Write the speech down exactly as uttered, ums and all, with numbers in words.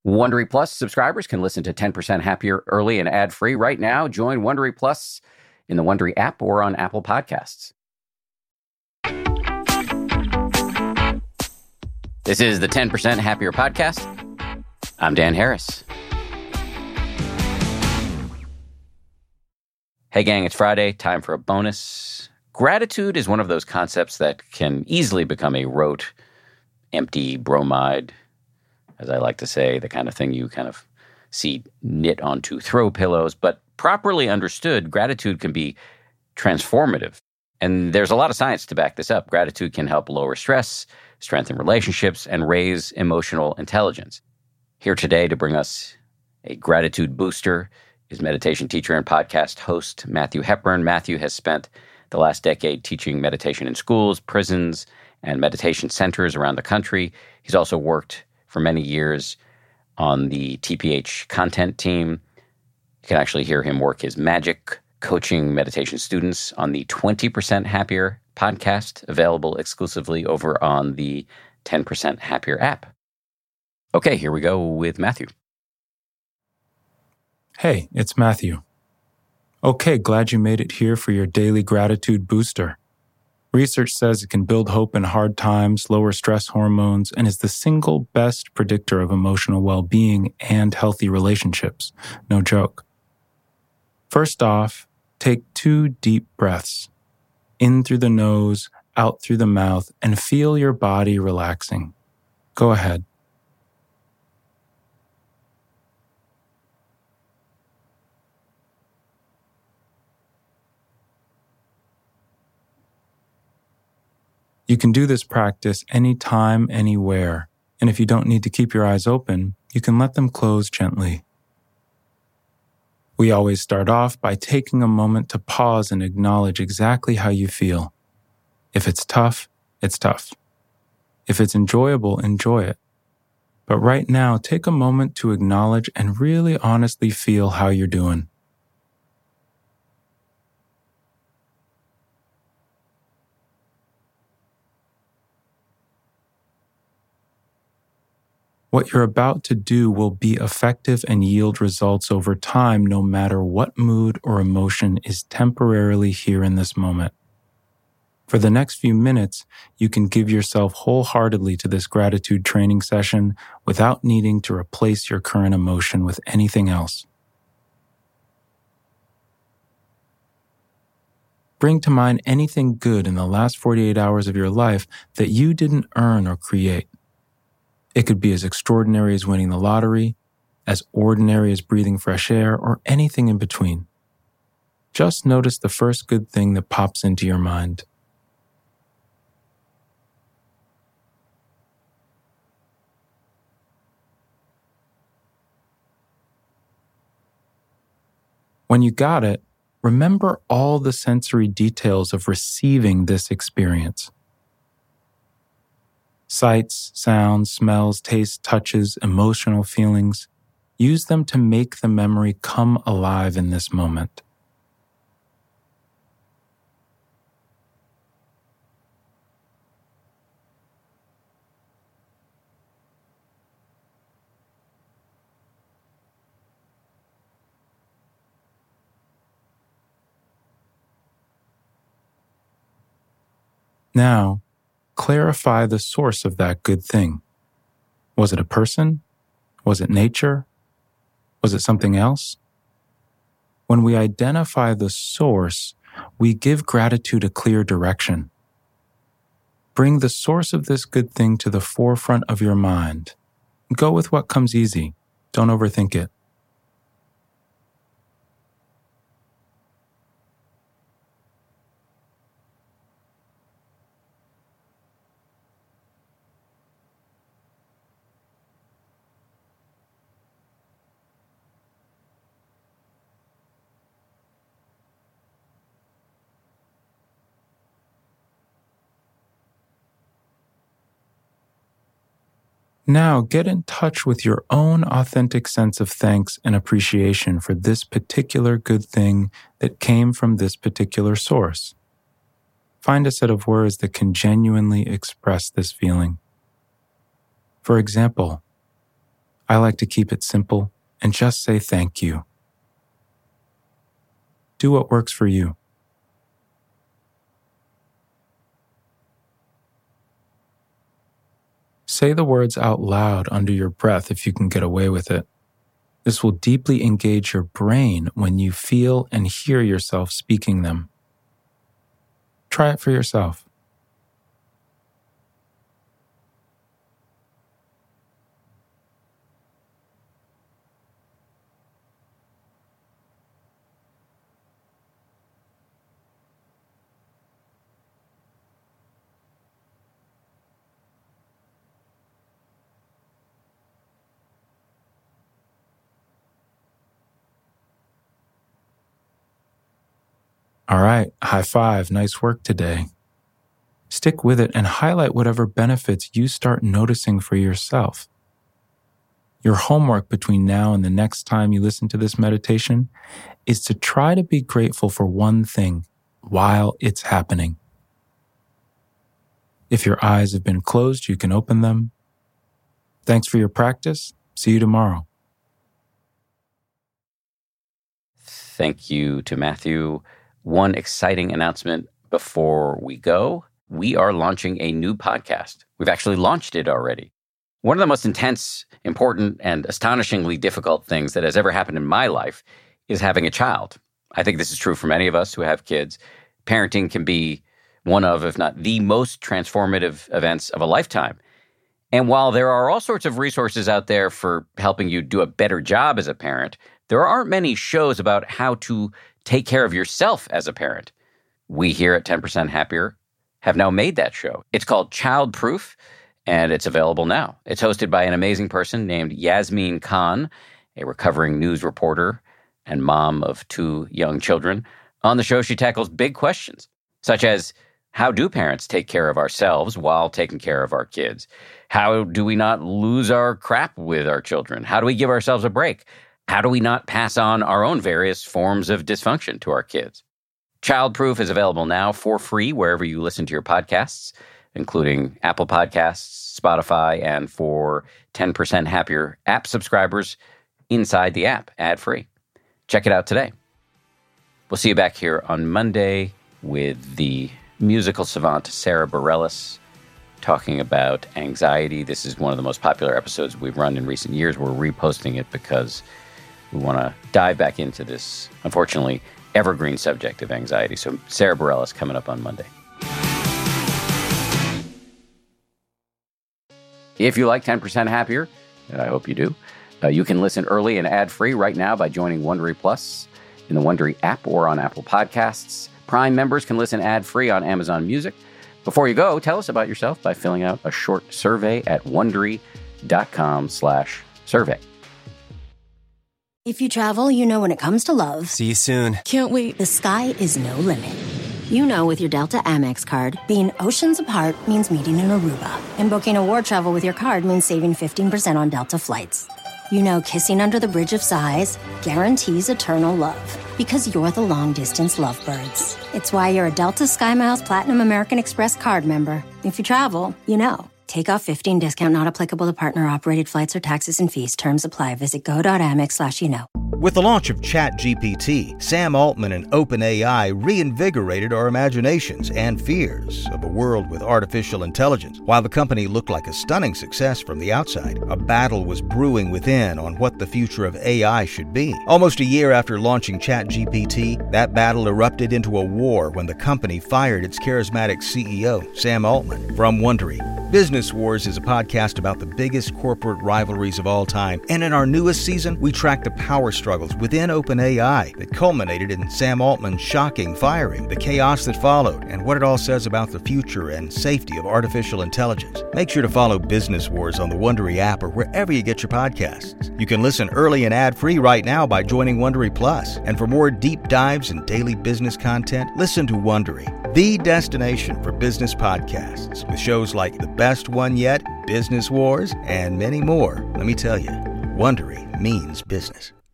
Wondery Plus subscribers can listen to ten percent Happier early and ad-free right now. Join Wondery Plus in the Wondery app or on Apple Podcasts. This is the ten percent Happier podcast. I'm Dan Harris. Hey gang, it's Friday, time for a bonus. Gratitude is one of those concepts that can easily become a rote, empty bromide, as I like to say, the kind of thing you kind of see knit onto throw pillows. But properly understood, gratitude can be transformative. And there's a lot of science to back this up. Gratitude can help lower stress, strengthen relationships, and raise emotional intelligence. Here today to bring us a gratitude booster is meditation teacher and podcast host Matthew Hepburn. Matthew has spent the last decade teaching meditation in schools, prisons, and meditation centers around the country. He's also worked for many years on the T P H content team. You can actually hear him work his magic, coaching meditation students on the twenty percent Happier podcast, available exclusively over on the ten percent Happier app. Okay, here we go with Matthew. Hey, it's Matthew. Okay, glad you made it here for your daily gratitude booster. Research says it can build hope in hard times, lower stress hormones, and is the single best predictor of emotional well-being and healthy relationships. No joke. First off, take two deep breaths. In through the nose, out through the mouth, and feel your body relaxing. Go ahead. You can do this practice anytime, anywhere, and if you don't need to keep your eyes open, you can let them close gently. We always start off by taking a moment to pause and acknowledge exactly how you feel. If it's tough, it's tough. If it's enjoyable, enjoy it. But right now, take a moment to acknowledge and really honestly feel how you're doing. What you're about to do will be effective and yield results over time, no matter what mood or emotion is temporarily here in this moment. For the next few minutes, you can give yourself wholeheartedly to this gratitude training session without needing to replace your current emotion with anything else. Bring to mind anything good in the last forty-eight hours of your life that you didn't earn or create. It could be as extraordinary as winning the lottery, as ordinary as breathing fresh air, or anything in between. Just notice the first good thing that pops into your mind. When you got it, remember all the sensory details of receiving this experience. Sights, sounds, smells, tastes, touches, emotional feelings. Use them to make the memory come alive in this moment. Now, clarify the source of that good thing. Was it a person? Was it nature? Was it something else? When we identify the source, we give gratitude a clear direction. Bring the source of this good thing to the forefront of your mind. Go with what comes easy. Don't overthink it. Now get in touch with your own authentic sense of thanks and appreciation for this particular good thing that came from this particular source. Find a set of words that can genuinely express this feeling. For example, I like to keep it simple and just say thank you. Do what works for you. Say the words out loud under your breath if you can get away with it. This will deeply engage your brain when you feel and hear yourself speaking them. Try it for yourself. All right, high five, nice work today. Stick with it and highlight whatever benefits you start noticing for yourself. Your homework between now and the next time you listen to this meditation is to try to be grateful for one thing while it's happening. If your eyes have been closed, you can open them. Thanks for your practice. See you tomorrow. Thank you to Matthew. One exciting announcement before we go. We are launching a new podcast. We've actually launched it already. One of the most intense, important, and astonishingly difficult things that has ever happened in my life is having a child. I think this is true for many of us who have kids. Parenting can be one of, if not the most transformative events of a lifetime. And while there are all sorts of resources out there for helping you do a better job as a parent, there aren't many shows about how to take care of yourself as a parent. We here at ten percent Happier have now made that show. It's called Child Proof, and it's available now. It's hosted by an amazing person named Yasmin Khan, a recovering news reporter and mom of two young children. On the show, she tackles big questions, such as, how do parents take care of ourselves while taking care of our kids? How do we not lose our crap with our children? How do we give ourselves a break? How do we not pass on our own various forms of dysfunction to our kids? Childproof is available now for free wherever you listen to your podcasts, including Apple Podcasts, Spotify, and for ten percent Happier app subscribers inside the app, ad-free. Check it out today. We'll see you back here on Monday with the musical savant Sarah Bareilles talking about anxiety. This is one of the most popular episodes we've run in recent years. We're reposting it because we want to dive back into this, unfortunately, evergreen subject of anxiety. So Sarah Bareilles coming up on Monday. If you like ten percent Happier, and I hope you do, uh, you can listen early and ad-free right now by joining Wondery Plus in the Wondery app or on Apple Podcasts. Prime members can listen ad-free on Amazon Music. Before you go, tell us about yourself by filling out a short survey at Wondery.com slash survey. If you travel, you know when it comes to love. See you soon. Can't wait. The sky is no limit. You know with your Delta Amex card, being oceans apart means meeting in Aruba. And booking a war travel with your card means saving fifteen percent on Delta flights. You know kissing under the Bridge of Sighs guarantees eternal love. Because you're the long-distance lovebirds. It's why you're a Delta SkyMiles Platinum American Express card member. If you travel, you know. Take off fifteen discount not applicable to partner-operated flights or taxes and fees. Terms apply. Visit go.amex slash you know. With the launch of ChatGPT, Sam Altman and OpenAI reinvigorated our imaginations and fears of a world with artificial intelligence. While the company looked like a stunning success from the outside, a battle was brewing within on what the future of A I should be. Almost a year after launching ChatGPT, that battle erupted into a war when the company fired its charismatic C E O, Sam Altman. From Wondery, Business Wars is a podcast about the biggest corporate rivalries of all time, and in our newest season, we track the power struggles within OpenAI that culminated in Sam Altman's shocking firing, the chaos that followed, and what it all says about the future and safety of artificial intelligence. Make sure to follow Business Wars on the Wondery app or wherever you get your podcasts. You can listen early and ad-free right now by joining Wondery Plus. And for more deep dives and daily business content, listen to Wondery, the destination for business podcasts, with shows like The Best One Yet, Business Wars, and many more. Let me tell you, Wondery means business.